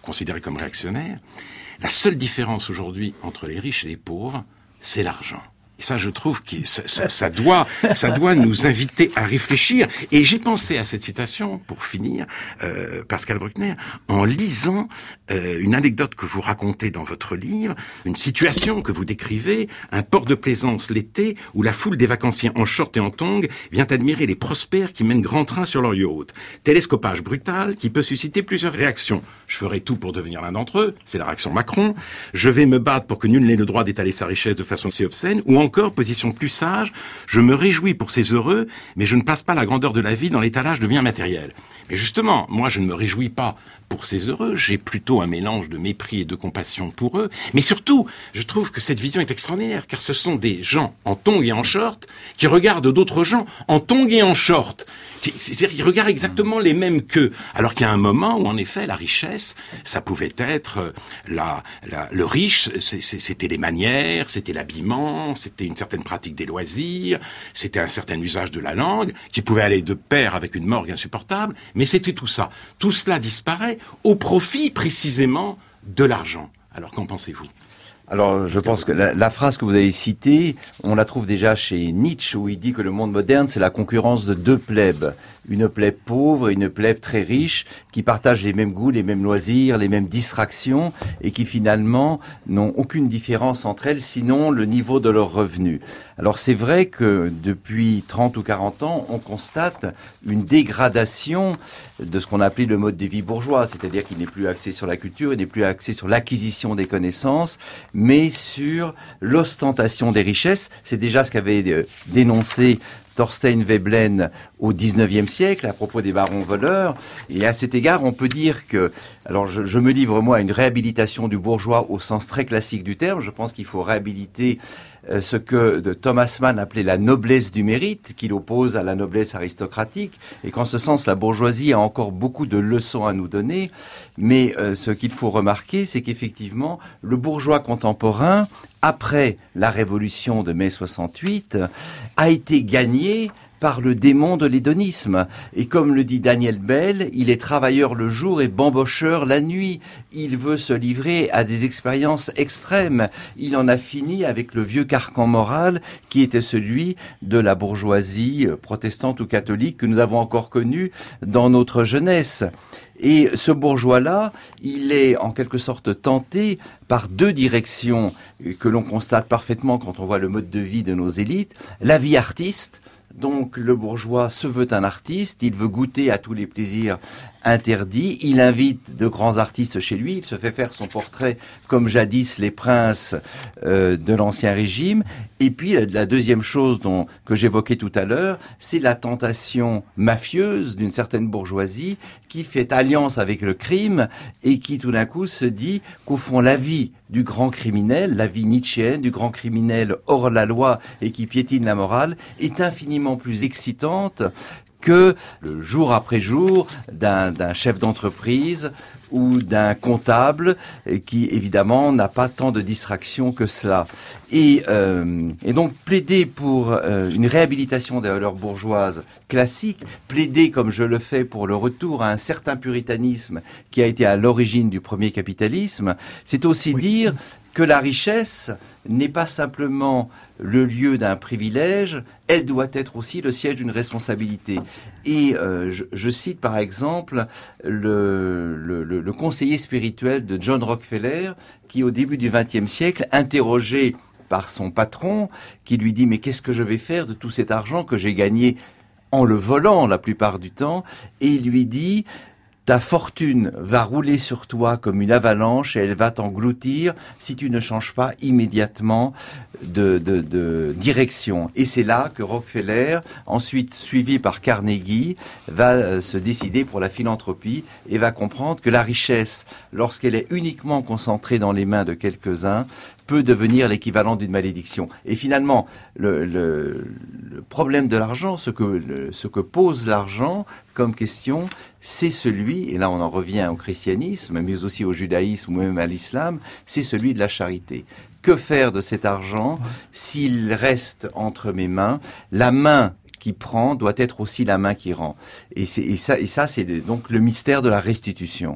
considéré comme réactionnaire. La seule différence aujourd'hui entre les riches et les pauvres, c'est l'argent. Et ça, je trouve que ça, ça, ça doit, ça doit nous inviter à réfléchir. Et j'ai pensé à cette citation, pour finir, euh, Pascal Bruckner, en lisant euh, une anecdote que vous racontez dans votre livre, une situation que vous décrivez, un port de plaisance l'été, où la foule des vacanciers en short et en tongs vient admirer les prospères qui mènent grand train sur leur yacht. Télescopage brutal qui peut susciter plusieurs réactions. Je ferai tout pour devenir l'un d'entre eux, c'est la réaction Macron. Je vais me battre pour que nul n'ait le droit d'étaler sa richesse de façon si obscène, ou en Encore, position plus sage, je me réjouis pour ces heureux, mais je ne place pas la grandeur de la vie dans l'étalage de biens matériels. Mais justement, moi je ne me réjouis pas pour ces heureux, j'ai plutôt un mélange de mépris et de compassion pour eux. Mais surtout, je trouve que cette vision est extraordinaire, car ce sont des gens en tongs et en short qui regardent d'autres gens en tongs et en short. C'est-à-dire qu'ils regardent exactement les mêmes qu'eux. Alors qu'il y a un moment où, en effet, la richesse, ça pouvait être la, la, le riche, c'était les manières, c'était l'habillement, c'était une certaine pratique des loisirs, c'était un certain usage de la langue, qui pouvait aller de pair avec une morgue insupportable, mais c'était tout ça. Tout cela disparaît au profit, précisément, de l'argent. Alors, qu'en pensez-vous ? Alors, je pense que la, la phrase que vous avez citée, on la trouve déjà chez Nietzsche, où il dit que le monde moderne, c'est la concurrence de deux plèbes. Une plèbe pauvre et une plèbe très riche, qui partagent les mêmes goûts, les mêmes loisirs, les mêmes distractions, et qui finalement n'ont aucune différence entre elles, sinon le niveau de leurs revenus. Alors c'est vrai que depuis trente ou quarante ans, on constate une dégradation de ce qu'on a appelé le mode de vie bourgeois, c'est-à-dire qu'il n'est plus axé sur la culture, il n'est plus axé sur l'acquisition des connaissances, mais sur l'ostentation des richesses. C'est déjà ce qu'avait dénoncé Thorstein Veblen au dix-neuvième siècle à propos des barons voleurs. Et à cet égard, on peut dire que, alors je, je me livre moi à une réhabilitation du bourgeois au sens très classique du terme. Je pense qu'il faut réhabiliter euh, ce que de Thomas Mann appelait la noblesse du mérite, qu'il oppose à la noblesse aristocratique, et qu'en ce sens la bourgeoisie a encore beaucoup de leçons à nous donner. Mais euh, ce qu'il faut remarquer, c'est qu'effectivement le bourgeois contemporain, après la révolution de mai soixante-huit, a été gagné par le démon de l'hédonisme. Et comme le dit Daniel Bell, il est travailleur le jour et bambocheur la nuit. Il veut se livrer à des expériences extrêmes. Il en a fini avec le vieux carcan moral qui était celui de la bourgeoisie protestante ou catholique que nous avons encore connu dans notre jeunesse. Et ce bourgeois-là, il est en quelque sorte tenté par deux directions que l'on constate parfaitement quand on voit le mode de vie de nos élites. La vie artiste. Donc le bourgeois se veut un artiste, il veut goûter à tous les plaisirs interdits, il invite de grands artistes chez lui, il se fait faire son portrait comme jadis les princes euh, de l'Ancien Régime. Et puis la, la deuxième chose dont, que j'évoquais tout à l'heure, c'est la tentation mafieuse d'une certaine bourgeoisie qui fait alliance avec le crime et qui tout d'un coup se dit qu'au fond la vie du grand criminel, la vie nietzschéenne du grand criminel hors la loi et qui piétine la morale, est infiniment plus excitante que le jour après jour d'un, d'un chef d'entreprise ou d'un comptable qui, évidemment, n'a pas tant de distractions que cela. Et, euh, et donc, plaider pour euh, une réhabilitation des valeurs bourgeoises classiques, plaider, comme je le fais, pour le retour à un certain puritanisme qui a été à l'origine du premier capitalisme, c'est aussi oui. dire que la richesse n'est pas simplement le lieu d'un privilège, elle doit être aussi le siège d'une responsabilité. Et euh, je, je cite par exemple le, le, le conseiller spirituel de John Rockefeller, qui au début du vingtième siècle, interrogé par son patron, qui lui dit « Mais qu'est-ce que je vais faire de tout cet argent que j'ai gagné en le volant la plupart du temps ?» Et il lui dit « Ta fortune va rouler sur toi comme une avalanche et elle va t'engloutir si tu ne changes pas immédiatement de, de, de direction. » Et c'est là que Rockefeller, ensuite suivi par Carnegie, va se décider pour la philanthropie et va comprendre que la richesse, lorsqu'elle est uniquement concentrée dans les mains de quelques-uns, peut devenir l'équivalent d'une malédiction. Et finalement, le, le, le problème de l'argent, ce que, le, ce que pose l'argent comme question, c'est celui, et là on en revient au christianisme, mais aussi au judaïsme ou même à l'islam, c'est celui de la charité. Que faire de cet argent s'il reste entre mes mains ? La main qui prend doit être aussi la main qui rend. Et, c'est, et ça, et ça c'est donc le mystère de la restitution.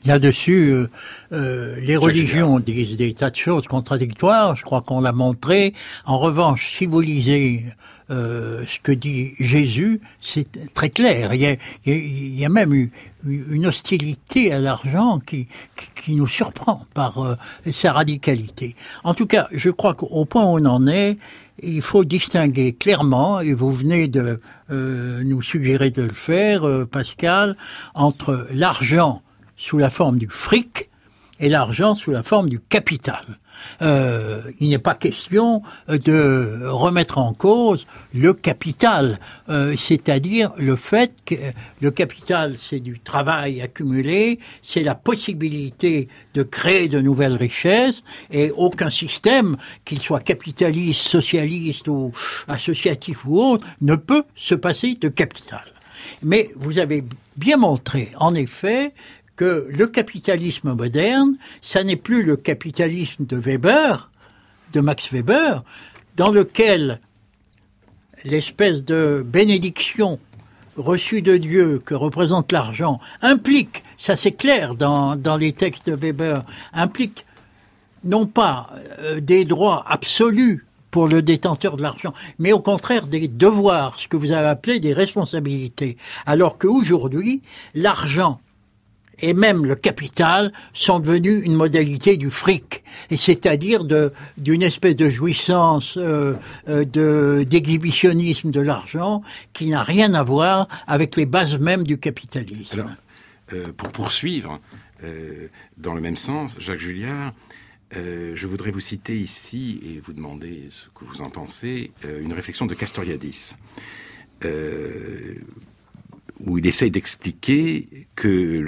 Là-dessus, euh, euh, les religions disent des tas de choses contradictoires, je crois qu'on l'a montré. En revanche, si vous lisez euh, ce que dit Jésus, c'est très clair. Il y a, il y a même eu une hostilité à l'argent qui, qui, qui nous surprend par euh, sa radicalité. En tout cas, je crois qu'au point où on en est, il faut distinguer clairement, et vous venez de euh, nous suggérer de le faire, euh, Pascal, entre l'argent sous la forme du fric et l'argent sous la forme du capital. Euh, il n'est pas question de remettre en cause le capital, euh, c'est-à-dire le fait que le capital, c'est du travail accumulé, c'est la possibilité de créer de nouvelles richesses, et aucun système, qu'il soit capitaliste, socialiste ou associatif ou autre, ne peut se passer de capital. Mais vous avez bien montré, en effet, que le capitalisme moderne, ça n'est plus le capitalisme de Weber, de Max Weber, dans lequel l'espèce de bénédiction reçue de Dieu que représente l'argent implique, ça c'est clair dans, dans les textes de Weber, implique non pas euh, des droits absolus pour le détenteur de l'argent, mais au contraire des devoirs, ce que vous avez appelé des responsabilités. Alors qu'aujourd'hui, l'argent et même le capital sont devenus une modalité du fric, et c'est-à-dire de d'une espèce de jouissance, euh, euh, de d'exhibitionnisme de l'argent qui n'a rien à voir avec les bases mêmes du capitalisme. Alors, euh, pour poursuivre, euh, dans le même sens, Jacques Julliard, euh, je voudrais vous citer ici et vous demander ce que vous en pensez, euh, une réflexion de Castoriadis. Euh, où il essaye d'expliquer que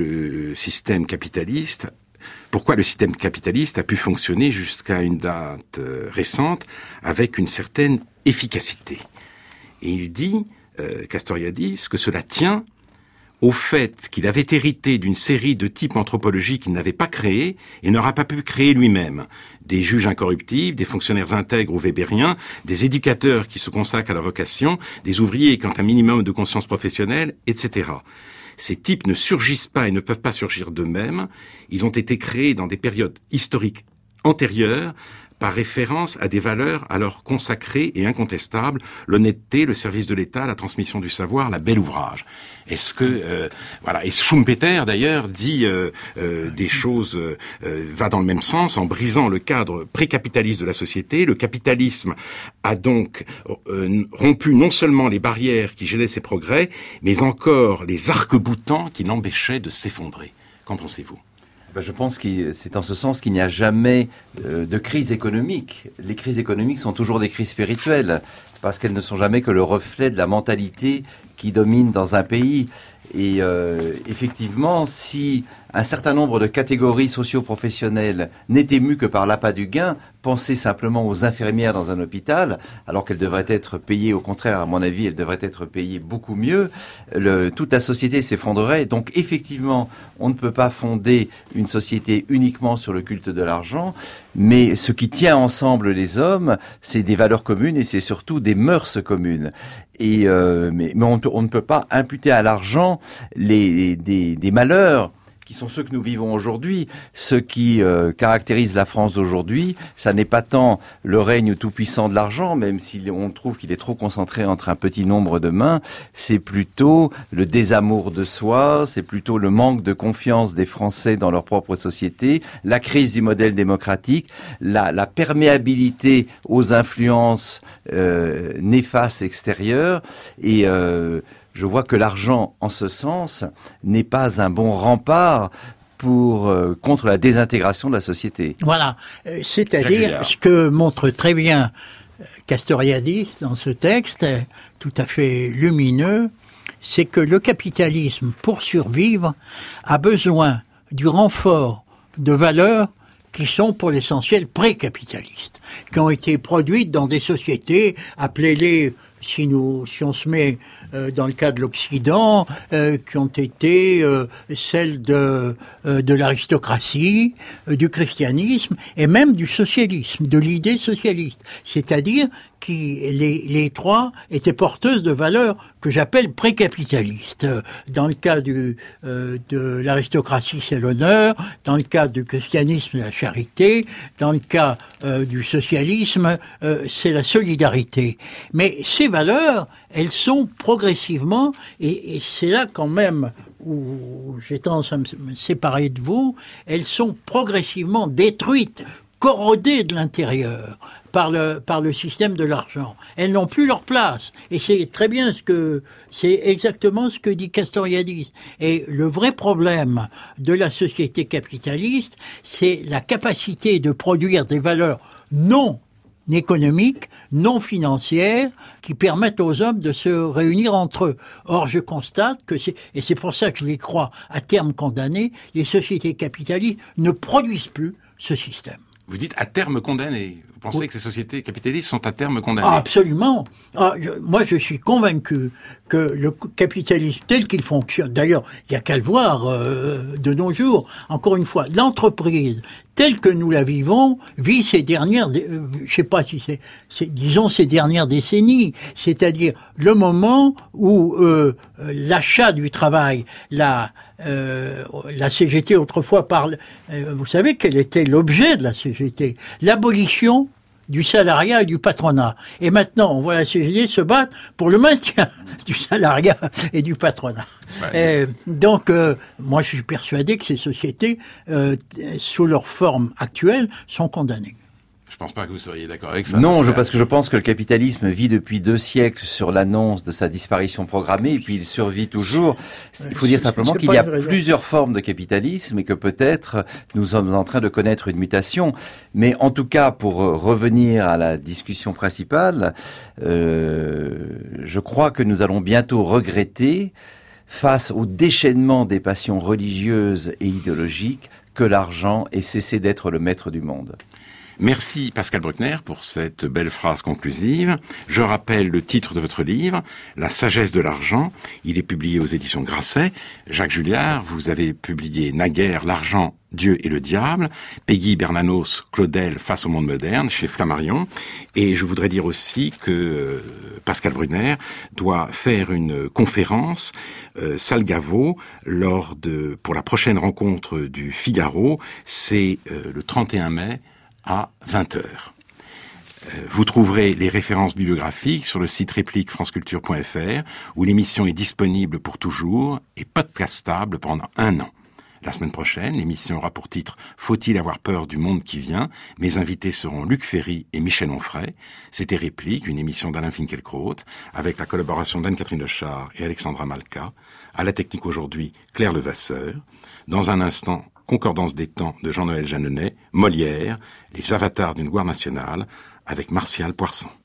le système capitaliste, pourquoi le système capitaliste a pu fonctionner jusqu'à une date récente avec une certaine efficacité. Et il dit, euh, Castoriadis, que cela tient au fait qu'il avait hérité d'une série de types anthropologiques qu'il n'avait pas créés et n'aura pas pu créer lui-même. Des juges incorruptibles, des fonctionnaires intègres ou webériens, des éducateurs qui se consacrent à leur vocation, des ouvriers qui ont un minimum de conscience professionnelle, et cetera. Ces types ne surgissent pas et ne peuvent pas surgir d'eux-mêmes. Ils ont été créés dans des périodes historiques antérieures, par référence à des valeurs alors consacrées et incontestables, l'honnêteté, le service de l'État, la transmission du savoir, la belle ouvrage. Est-ce que euh, voilà, et Schumpeter d'ailleurs dit euh, euh, des choses euh, va dans le même sens en brisant le cadre précapitaliste de la société. Le capitalisme a donc euh, rompu non seulement les barrières qui gênaient ses progrès, mais encore les arcs-boutants qui l'empêchaient de s'effondrer. Qu'en pensez-vous ? Je pense que c'est en ce sens qu'il n'y a jamais de crise économique. Les crises économiques sont toujours des crises spirituelles, parce qu'elles ne sont jamais que le reflet de la mentalité qui domine dans un pays. Et euh, effectivement, si un certain nombre de catégories socio-professionnelles n'étaient émues que par l'appât du gain, pensez simplement aux infirmières dans un hôpital, alors qu'elles devraient être payées, au contraire, à mon avis, elles devraient être payées beaucoup mieux, le, toute la société s'effondrerait. Donc effectivement, on ne peut pas fonder une société uniquement sur le culte de l'argent, mais ce qui tient ensemble les hommes, c'est des valeurs communes et c'est surtout des mœurs communes. Et euh, mais, mais on, on ne peut pas imputer à l'argent les, des, des malheurs qui sont ceux que nous vivons aujourd'hui. Ce qui euh, caractérise la France d'aujourd'hui, ça n'est pas tant le règne tout-puissant de l'argent, même si on trouve qu'il est trop concentré entre un petit nombre de mains, c'est plutôt le désamour de soi, c'est plutôt le manque de confiance des Français dans leur propre société, la crise du modèle démocratique, la, la perméabilité aux influences euh, néfastes extérieures, et euh, je vois que l'argent, en ce sens, n'est pas un bon rempart pour euh, contre la désintégration de la société. Voilà, c'est-à-dire ce que montre très bien Castoriadis dans ce texte, tout à fait lumineux, c'est que le capitalisme, pour survivre, a besoin du renfort de valeurs qui sont pour l'essentiel pré-capitalistes, qui ont été produites dans des sociétés, appelez-les, si nous, si on se met euh, dans le cas de l'Occident, euh, qui ont été euh, celles de euh, de l'aristocratie, euh, du christianisme et même du socialisme, de l'idée socialiste, c'est-à-dire qui, les, les trois, étaient porteuses de valeurs que j'appelle précapitalistes. Dans le cas du, euh, de l'aristocratie, c'est l'honneur. Dans le cas du christianisme, la charité. Dans le cas euh, du socialisme, euh, c'est la solidarité. Mais ces valeurs, elles sont progressivement, et, et c'est là quand même où j'ai tendance à me séparer de vous, elles sont progressivement détruites, corrodées de l'intérieur par le par le système de l'argent. Elles n'ont plus leur place. Et c'est très bien ce que c'est exactement ce que dit Castoriadis. Et le vrai problème de la société capitaliste, c'est la capacité de produire des valeurs non économiques, non financières, qui permettent aux hommes de se réunir entre eux. Or, je constate que c'est, et c'est pour ça que je les crois à terme condamnés, les sociétés capitalistes ne produisent plus ce système. Vous dites à terme condamné. Vous pensez oui. que ces sociétés capitalistes sont à terme condamnées? Ah, absolument. Ah, je, moi, je suis convaincu que le capitalisme tel qu'il fonctionne, d'ailleurs, il n'y a qu'à le voir euh, de nos jours, encore une fois, l'entreprise telle que nous la vivons vit ces dernières, euh, je sais pas si c'est, c'est, disons ces dernières décennies, c'est-à-dire le moment où euh, l'achat du travail, la Euh, la C G T autrefois parle. Euh, vous savez quel était l'objet de la C G T? L'abolition du salariat et du patronat. Et maintenant, on voit la C G T se battre pour le maintien du salariat et du patronat. Ouais. Euh, donc, euh, moi, je suis persuadé que ces sociétés, euh, sous leur forme actuelle, sont condamnées. Je pense pas que vous seriez d'accord avec ça. Non, je, parce que je pense que le capitalisme vit depuis deux siècles sur l'annonce de sa disparition programmée, et puis il survit toujours. Il faut dire simplement qu'il y a plusieurs formes de capitalisme et que peut-être nous sommes en train de connaître une mutation. Mais en tout cas, pour revenir à la discussion principale, euh, je crois que nous allons bientôt regretter, face au déchaînement des passions religieuses et idéologiques, que l'argent ait cessé d'être le maître du monde. Merci Pascal Bruckner pour cette belle phrase conclusive. Je rappelle le titre de votre livre, La sagesse de l'argent. Il est publié aux éditions Grasset. Jacques Julliard, vous avez publié naguère L'argent, Dieu et le diable. Peggy Bernanos, Claudel face au monde moderne chez Flammarion. Et je voudrais dire aussi que Pascal Bruckner doit faire une conférence euh, Salgavo lors de pour la prochaine rencontre du Figaro. C'est euh, le trente et un mai. À vingt heures. Vous trouverez les références bibliographiques sur le site réplique franceculture point f r où l'émission est disponible pour toujours et podcastable pendant un an. La semaine prochaine, l'émission aura pour titre « Faut-il avoir peur du monde qui vient ?» Mes invités seront Luc Ferry et Michel Onfray. C'était Réplique, une émission d'Alain Finkielkraut, avec la collaboration d'Anne-Catherine Lechard et Alexandra Malka. À la technique aujourd'hui, Claire Levasseur. Dans un instant, Concordance des temps de Jean-Noël Jeanneney, Molière, Les avatars d'une gloire nationale, avec Martial Poisson.